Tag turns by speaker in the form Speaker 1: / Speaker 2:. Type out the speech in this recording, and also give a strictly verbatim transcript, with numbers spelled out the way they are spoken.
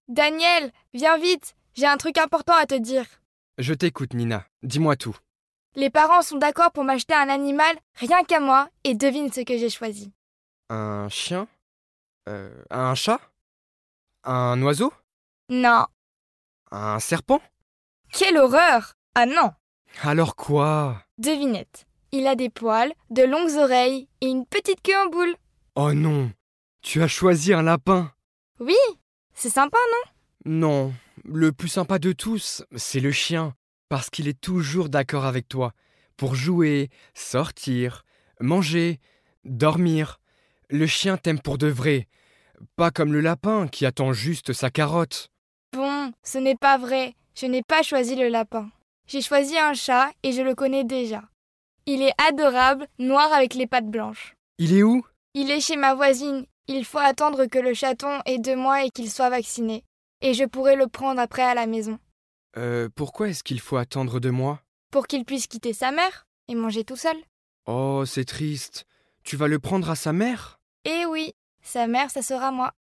Speaker 1: Daniel, viens vite, j'ai un truc important à te dire.
Speaker 2: Je t'écoute, Nina. Dis-moi tout.
Speaker 1: Les parents sont d'accord pour m'acheter un animal rien qu'à moi et devine ce que j'ai choisi.
Speaker 2: Un chien? Euh, un chat? Un oiseau?
Speaker 1: Non,
Speaker 2: Un serpent?
Speaker 1: quelle horreur! Ah non!
Speaker 2: Alors quoi?
Speaker 1: Devinette. Il a des poils, de longues oreilles et une petite queue en boule.
Speaker 2: Oh non! Tu as choisi un lapin!
Speaker 1: Oui, c'est sympa, non?
Speaker 2: Non, le plus sympa de tous, c'est le chien, parce qu'il est toujours d'accord avec toi, pour jouer, sortir, manger, dormir. Le chien t'aime pour de vrai, pas comme le lapin qui attend juste sa carotte.
Speaker 1: Bon, ce n'est pas vrai. Je n'ai pas choisi le lapin. J'ai choisi un chat et je le connais déjà. Il est adorable, noir avec les pattes blanches.
Speaker 2: Il est où?
Speaker 1: Il est chez ma voisine. Il faut attendre que le chaton ait deux mois et qu'il soit vacciné. Et je pourrai le prendre après à la maison.
Speaker 2: Euh, pourquoi est-ce qu'il faut attendre de moi?
Speaker 1: Pour qu'il puisse quitter sa mère et manger tout seul.
Speaker 2: Oh, c'est triste. Tu vas le prendre à sa mère?
Speaker 1: Eh oui, sa mère, ça sera moi.